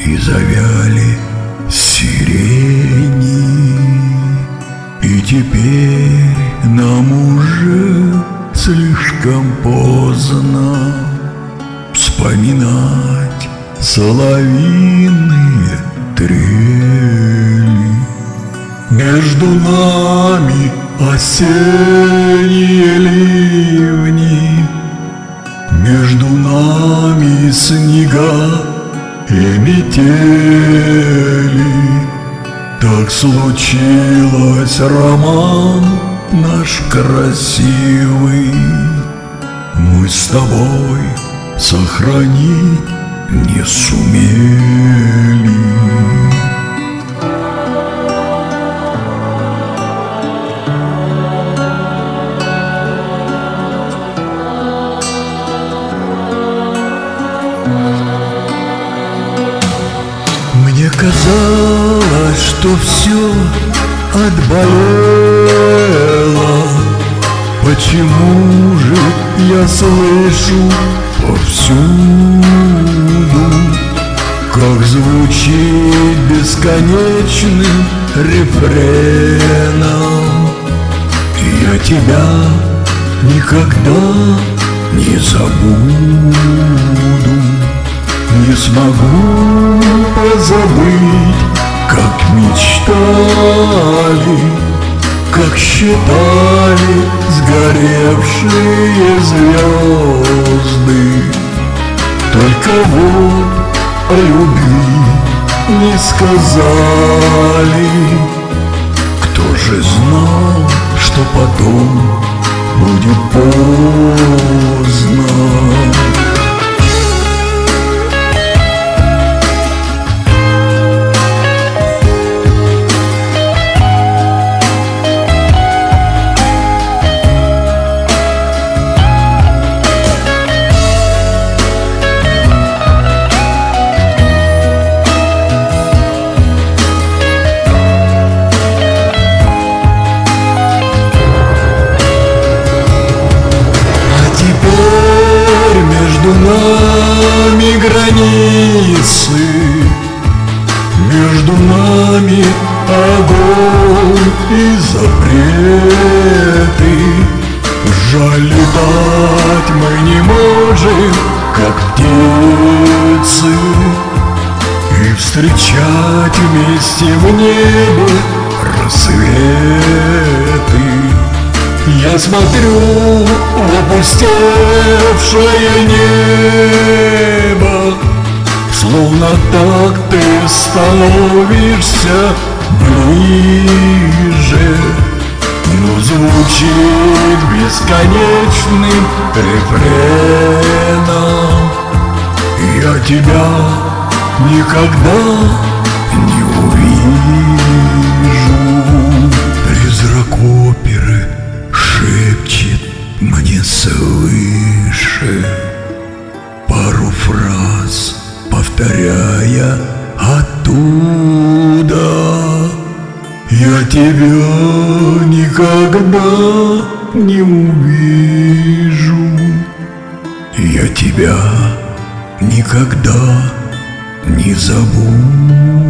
и завяли сирени. И теперь нам уже слишком поздно вспоминать соловьиные трели. Между нами осенние ливни, между нами снега и метели. Так случилось, роман наш красивый мы с тобой сохранить не сумели. Мне казалось, что все отболело. Почему же я слышу повсюду, как звучит бесконечным рефреном? Я тебя никогда не забуду, не смогу позабыть, как мечтали, как считали сгоревшие звезды. Только вот о любви не сказали. Кто же знал, что потом будет поздно? Между нами границы, между нами огонь и запреты. Жаль, летать мы не можем, как птицы, и встречать вместе в небе рассветы. Я смотрю в опустевшее небо, словно так ты становишься ближе, но звучит бесконечным рефреном. Я тебя никогда не увижу. Призрак оперы шепчет мне свыше пару фраз, повторяя оттуда: я тебя никогда не увижу, я тебя никогда не забуду.